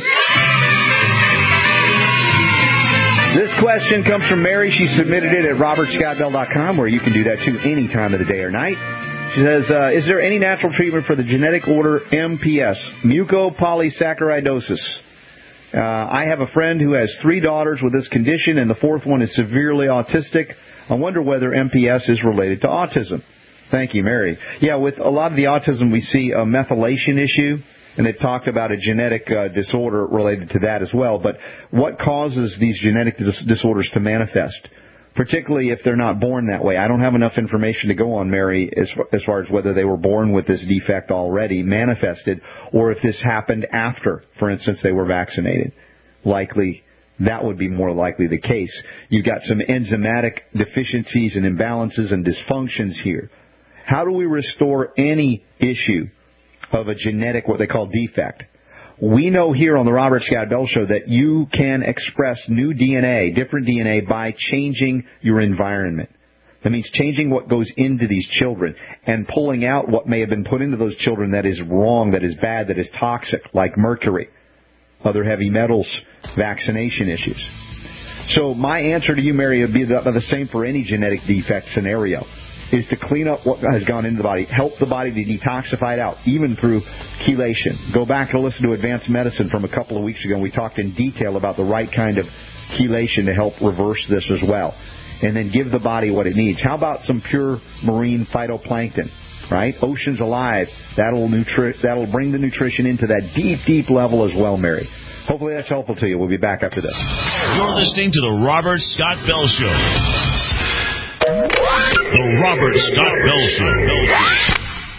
This question comes from Mary. She submitted it at robert scott bell dot com, where you can do that too any time of the day or night. She says, uh, is there any natural treatment for the genetic order M P S, mucopolysaccharidosis? Uh, I have a friend who has three daughters with this condition, and the fourth one is severely autistic. I wonder whether M P S is related to autism. Thank you, Mary. Yeah, with a lot of the autism, we see a methylation issue, and they've talked about a genetic uh, disorder related to that as well. But what causes these genetic dis- disorders to manifest, particularly if they're not born that way? I don't have enough information to go on, Mary, as, as far as whether they were born with this defect already manifested, or if this happened after, for instance, they were vaccinated. Likely, that would be more likely the case. You've got some enzymatic deficiencies and imbalances and dysfunctions here. How do we restore any issue of a genetic, what they call defect? We know here on the Robert Scott Bell Show that you can express new D N A, different D N A, by changing your environment. That means changing what goes into these children and pulling out what may have been put into those children that is wrong, that is bad, that is toxic, like mercury, other heavy metals, vaccination issues. So my answer to you, Mary, would be the, the same for any genetic defect scenario, is to clean up what has gone into the body, help the body to detoxify it out, even through chelation. Go back and listen to Advanced Medicine from a couple of weeks ago, and we talked in detail about the right kind of chelation to help reverse this as well. And then give the body what it needs. How about some pure marine phytoplankton, right? Oceans Alive. That'll nutri- that'll bring the nutrition into that deep, deep level as well, Mary. Hopefully that's helpful to you. We'll be back after this. You're listening to the Robert Scott Bell Show. The Robert Scott Bell Show.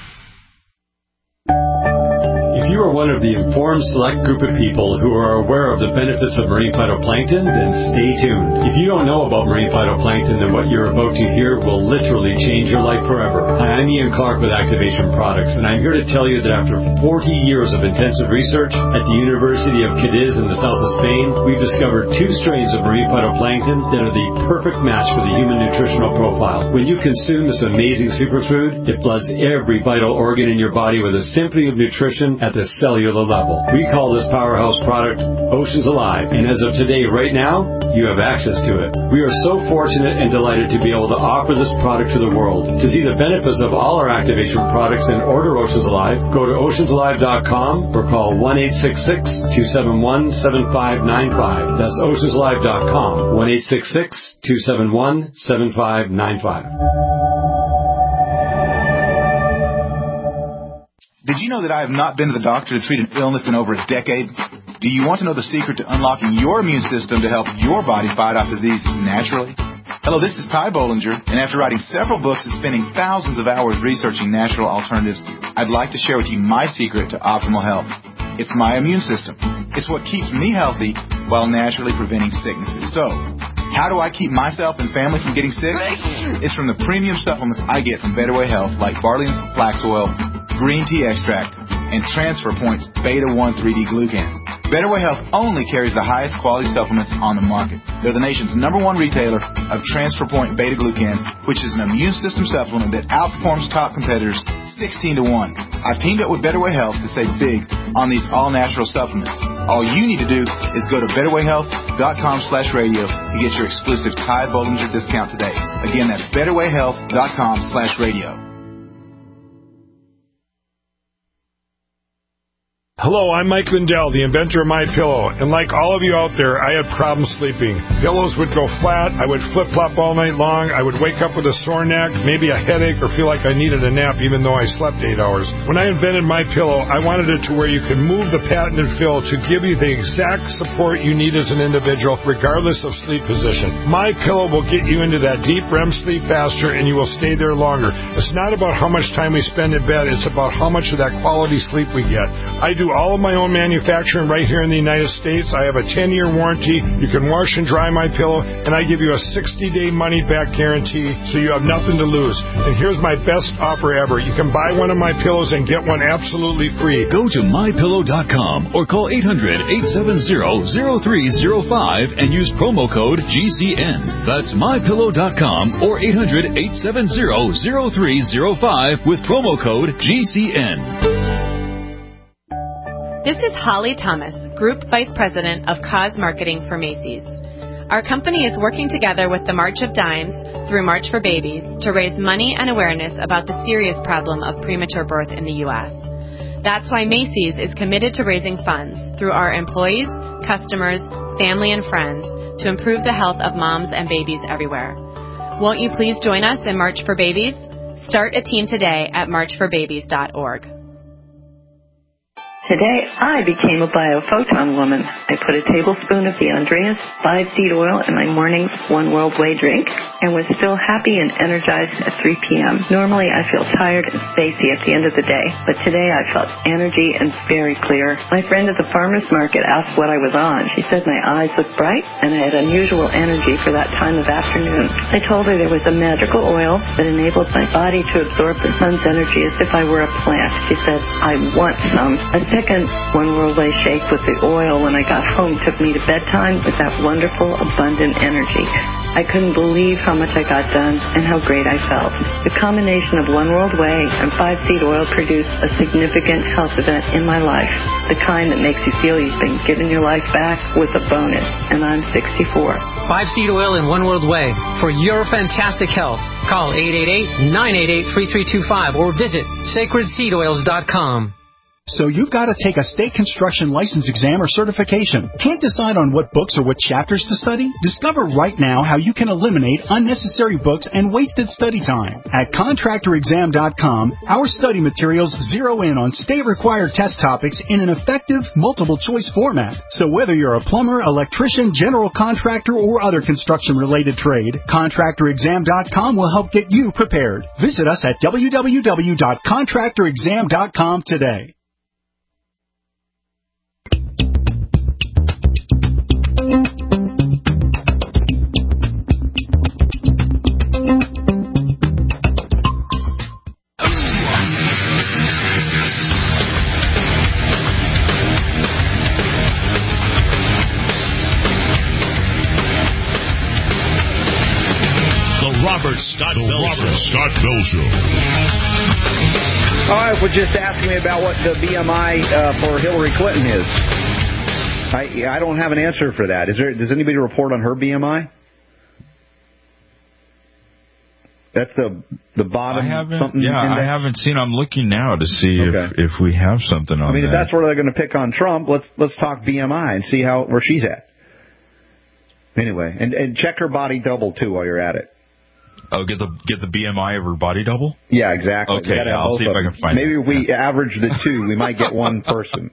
If you are one of the informed select group of people who are aware of the benefits of marine phytoplankton, then stay tuned. If you don't know about marine phytoplankton, then what you're about to hear will literally change your life forever. Hi, I'm Ian Clark with Activation Products, and I'm here to tell you that after forty years of intensive research at the University of Cadiz in the south of Spain, we've discovered two strains of marine phytoplankton that are the perfect match for the human nutritional profile. When you consume this amazing superfood, it floods every vital organ in your body with a symphony of nutrition at the cellular level. We call this powerhouse product Oceans Alive, and as of today, right now, you have access to it. We are so fortunate and delighted to be able to offer this product to the world. To see the benefits of all our activation products and order Oceans Alive, go to oceans alive dot com or call one eight six six, two seven one, seven five nine five. That's oceans alive dot com, one eight six six, two seven one, seven five nine five. Did you know that I have not been to the doctor to treat an illness in over a decade? Do you want to know the secret to unlocking your immune system to help your body fight off disease naturally? Hello, this is Ty Bollinger, and after writing several books and spending thousands of hours researching natural alternatives, I'd like to share with you my secret to optimal health. It's my immune system. It's what keeps me healthy while naturally preventing sicknesses. So, how do I keep myself and family from getting sick? It's from the premium supplements I get from Better Way Health, like barley and flax oil, green tea extract, and Transfer Point's Beta one three D Glucan. Better Way Health only carries the highest quality supplements on the market. They're the nation's number one retailer of Transfer Point Beta Glucan, which is an immune system supplement that outperforms top competitors sixteen to one. I've teamed up with Better Way Health to save big on these all-natural supplements. All you need to do is go to better way health dot com slash radio to get your exclusive Ty Bollinger discount today. Again, that's better way health dot com slash radio. Hello, I'm Mike Lindell, the inventor of MyPillow, and like all of you out there, I had problems sleeping. Pillows would go flat, I would flip-flop all night long, I would wake up with a sore neck, maybe a headache, or feel like I needed a nap even though I slept eight hours. When I invented MyPillow, I wanted it to where you can move the patented fill to give you the exact support you need as an individual, regardless of sleep position. MyPillow will get you into that deep R E M sleep faster, and you will stay there longer. It's not about how much time we spend in bed, it's about how much of that quality sleep we get. I do all of my own manufacturing right here in the United States. I have a ten-year warranty. You can wash and dry my pillow, and I give you a sixty-day money-back guarantee, so you have nothing to lose. And here's my best offer ever. You can buy one of my pillows and get one absolutely free. Go to my pillow dot com or call eight hundred, eight seven zero, zero three zero five and use promo code G C N. That's my pillow dot com or eight hundred, eight seven zero, zero three zero five with promo code G C N. This is Holly Thomas, Group Vice President of Cause Marketing for Macy's. Our company is working together with the March of Dimes through March for Babies to raise money and awareness about the serious problem of premature birth in the U S. That's why Macy's is committed to raising funds through our employees, customers, family, and friends to improve the health of moms and babies everywhere. Won't you please join us in March for Babies? Start a team today at march for babies dot org. Today, I became a biophoton woman. I put a tablespoon of the Andreas five-seed oil in my morning One World Way drink and was still happy and energized at three p.m. Normally, I feel tired and spacey at the end of the day, but today I felt energy and very clear. My friend at the farmer's market asked what I was on. She said my eyes looked bright and I had unusual energy for that time of afternoon. I told her there was a magical oil that enabled my body to absorb the sun's energy as if I were a plant. She said, I want some. A second One World Way shake with the oil when I got home took me to bedtime with that wonderful, abundant energy. I couldn't believe how much I got done and how great I felt. The combination of One World Way and five-seed oil produced a significant health event in my life, the kind that makes you feel you've been given your life back with a bonus, and I'm sixty-four. Five-seed oil and One World Way for your fantastic health. Call eight eight eight, nine eight eight, three three two five or visit sacred seed oils dot com. So you've got to take a state construction license exam or certification. Can't decide on what books or what chapters to study? Discover right now how you can eliminate unnecessary books and wasted study time. At contractor exam dot com, our study materials zero in on state-required test topics in an effective, multiple-choice format. So whether you're a plumber, electrician, general contractor, or other construction-related trade, contractor exam dot com will help get you prepared. Visit us at w w w dot contractor exam dot com today. Robert Scott Bell Robert Scott Bell Show. All right, well, just ask me about what the B M I uh, for Hillary Clinton is. I I don't have an answer for that. Is there? Does anybody report on her B M I? That's the the bottom. I haven't. Something Yeah, index? I haven't seen. I'm looking now to see Okay. if if we have something on. I mean, that. if that's where they're going to pick on Trump, let's let's talk B M I and see how where she's at. Anyway, and and check her body double too while you're at it. Oh, get the get the B M I of her body double? Yeah, exactly. Okay, yeah, I'll see if I can find Maybe it. if we average the two, we might get one person.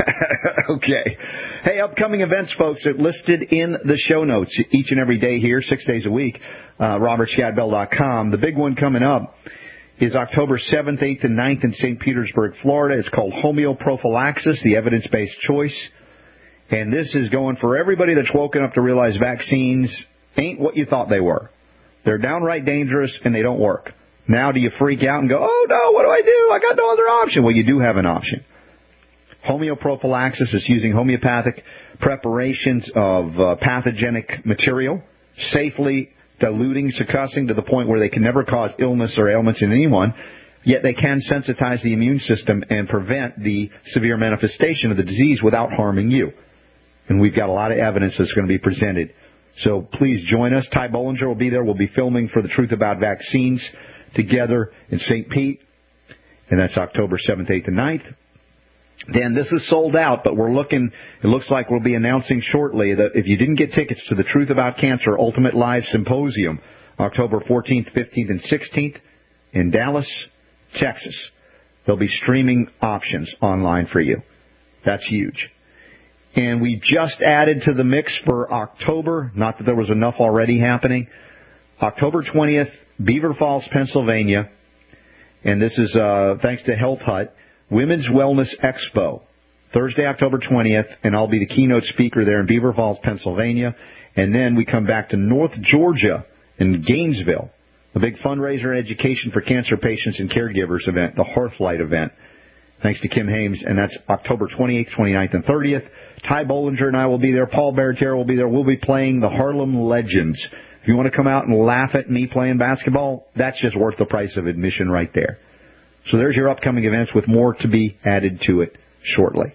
Okay. Hey, upcoming events, folks, are listed in the show notes each and every day here, six days a week, uh, robert scott bell dot com. The big one coming up is October seventh, eighth, and ninth in Saint Petersburg, Florida. It's called Homeoprophylaxis, the evidence-based choice. And this is going for everybody that's woken up to realize vaccines ain't what you thought they were. They're downright dangerous, and they don't work. Now do you freak out and go, oh, no, what do I do? I got no other option. Well, you do have an option. Homeoprophylaxis is using homeopathic preparations of uh, pathogenic material, safely diluting, succussing to the point where they can never cause illness or ailments in anyone, yet they can sensitize the immune system and prevent the severe manifestation of the disease without harming you. And we've got a lot of evidence that's going to be presented. So please join us. Ty Bollinger will be there. We'll be filming for the Truth About Vaccines together in Saint Pete. And that's October seventh, eighth, and ninth. Dan, this is sold out, but we're looking, it looks like we'll be announcing shortly that if you didn't get tickets to the Truth About Cancer Ultimate Live Symposium, October fourteenth, fifteenth, and sixteenth in Dallas, Texas, there'll be streaming options online for you. That's huge. And we just added to the mix for October, not that there was enough already happening, October twentieth, Beaver Falls, Pennsylvania, and this is uh, thanks to Health Hut, Women's Wellness Expo, Thursday, October twentieth, and I'll be the keynote speaker there in Beaver Falls, Pennsylvania. And then we come back to North Georgia in Gainesville, a big fundraiser and education for cancer patients and caregivers event, the Hearthlight event, thanks to Kim Hames, and that's October twenty-eighth, twenty-ninth, and thirtieth. Ty Bollinger and I will be there. Paul Barretier will be there. We'll be playing the Harlem Legends. If you want to come out and laugh at me playing basketball, that's just worth the price of admission right there. So there's your upcoming events with more to be added to it shortly.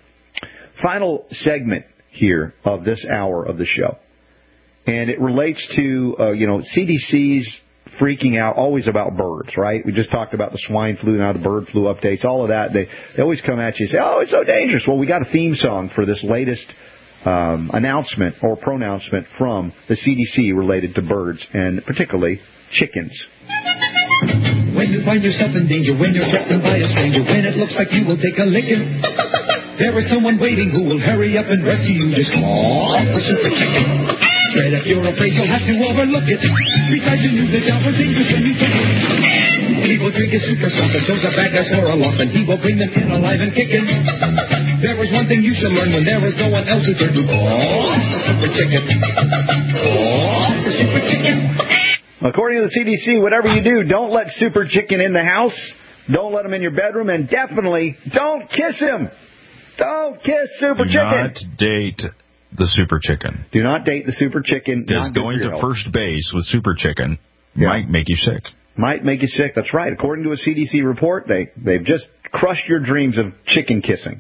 Final segment here of this hour of the show. And it relates to, uh, you know, C D C's freaking out always about birds, right? We just talked about the swine flu, now the bird flu updates, all of that. They, they always come at you and say, oh, it's so dangerous. Well, we got a theme song for this latest um, announcement or pronouncement from the C D C related to birds and particularly chickens. when you find yourself in danger, when you're threatened by a stranger, when it looks like you will take a licking, there is someone waiting who will hurry up and rescue you. Just call the Super Chicken. But if you're afraid, you'll have to overlook it. Besides, you knew the job was dangerous when you took it. He will drink his super sauce and throws the bad guys for a loss, and he will bring them in alive and kicking. There is one thing you should learn when there is no one else to turn to. Call the Super Chicken. Call the Super Chicken. According to the C D C, whatever you do, don't let Super Chicken in the house. Don't let him in your bedroom, and definitely don't kiss him. Don't kiss Super do Chicken. Do not date the Super Chicken. Do not date the Super Chicken. Because going to first base with Super Chicken yeah. might make you sick. Might make you sick. That's right. According to a C D C report, they, they've just crushed your dreams of chicken kissing.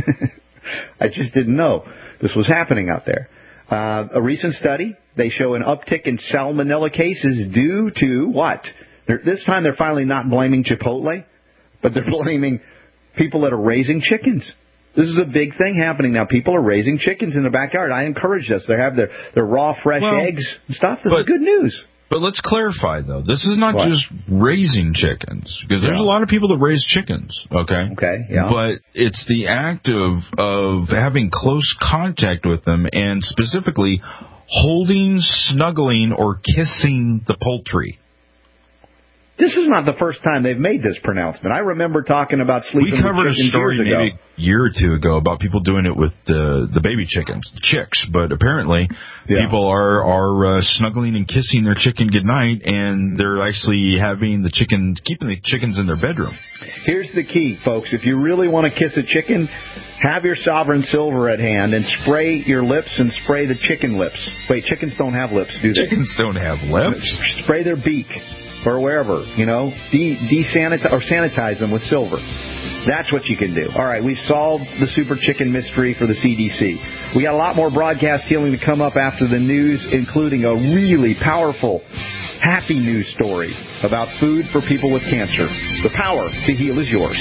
I just didn't know this was happening out there. Uh, a recent study, they show an uptick in salmonella cases due to what? They're, this time they're finally not blaming Chipotle, but they're blaming people that are raising chickens. This is a big thing happening now. People are raising chickens in the backyard. I encourage this. They have their, their raw, fresh well, eggs and stuff. This but, is good news. But let's clarify, though. This is not what? just raising chickens, because there's yeah. a lot of people that raise chickens, okay? Okay, yeah. But it's the act of, of having close contact with them, and specifically holding, snuggling, or kissing the poultry. This is not the first time they've made this pronouncement. I remember talking about sleeping we covered with chickens a story years ago. maybe a year or two ago about people doing it with the the baby chickens, the chicks. But apparently, yeah. people are are uh, snuggling and kissing their chicken goodnight, and they're actually having the chicken, keeping the chickens in their bedroom. Here's the key, folks. If you really want to kiss a chicken, have your Sovereign Silver at hand and spray your lips and spray the chicken lips. Wait, chickens don't have lips, do they? Chickens don't have lips. Spray their beak. Or wherever, you know, de- desanitize or sanitize them with silver. That's what you can do. All right, we've solved the Super Chicken mystery for the C D C. We got a lot more broadcast healing to come up after the news, including a really powerful, happy news story about food for people with cancer. The power to heal is yours.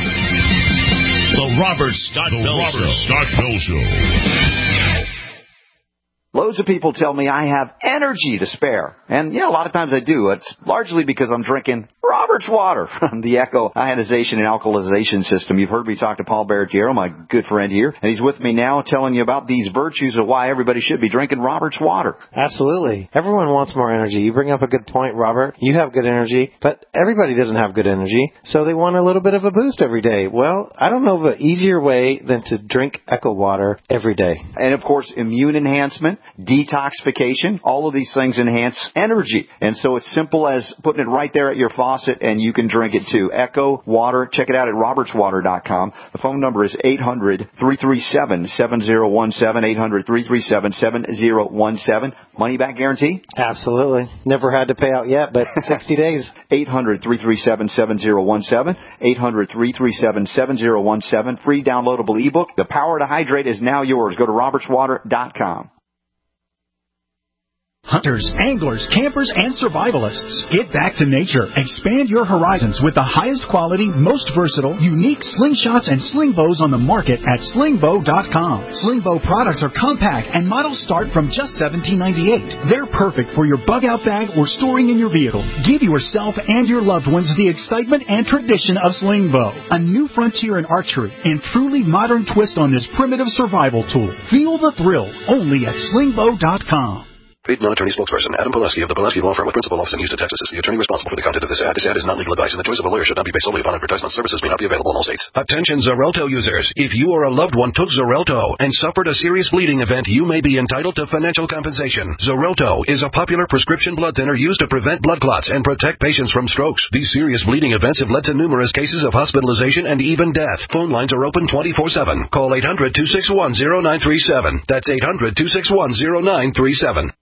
The Robert Scott the Bell Robert Show. Scott Bell Show. Loads of people tell me I have energy to spare. And, yeah, a lot of times I do. It's largely because I'm drinking Robert's water from the Echo Ionization and Alkalization System. You've heard me talk to Paul Barragero, my good friend here, and he's with me now telling you about these virtues of why everybody should be drinking Robert's water. Absolutely. Everyone wants more energy. You bring up a good point, Robert. You have good energy, but everybody doesn't have good energy, so they want a little bit of a boost every day. Well, I don't know of an easier way than to drink Echo water every day. And, of course, immune enhancement, detoxification, all of these things enhance energy. And so it's simple as putting it right there at your faucet, and you can drink it too. Echo Water. Check it out at roberts water dot com. The phone number is eight hundred, three three seven, seven zero one seven, eight hundred, three three seven, seven zero one seven. Money back guarantee? Absolutely. Never had to pay out yet, but sixty days. eight hundred, three three seven, seven zero one seven. eight hundred, three three seven, seven zero one seven. Free downloadable ebook. The Power to Hydrate is now yours. Go to roberts water dot com. Hunters, anglers, campers, and survivalists. Get back to nature. Expand your horizons with the highest quality, most versatile, unique slingshots and sling bows on the market at sling bow dot com. Sling bow products are compact and models start from just seventeen ninety-eight. They're perfect for your bug-out bag or storing in your vehicle. Give yourself and your loved ones the excitement and tradition of sling bow. A new frontier in archery and truly modern twist on this primitive survival tool. Feel the thrill only at sling bow dot com. Paid non-attorney spokesperson Adam Pulaski of the Pulaski Law Firm with principal office in Houston, Texas is the attorney responsible for the content of this ad. This ad is not legal advice, and the choice of a lawyer should not be based solely upon advertisement. Services may not be available in all states. Attention Xarelto users. If you or a loved one took Xarelto and suffered a serious bleeding event, you may be entitled to financial compensation. Xarelto is a popular prescription blood thinner used to prevent blood clots and protect patients from strokes. These serious bleeding events have led to numerous cases of hospitalization and even death. Phone lines are open twenty-four seven. Call eight hundred, two six one, zero nine three seven. That's eight hundred, two six one, zero nine three seven.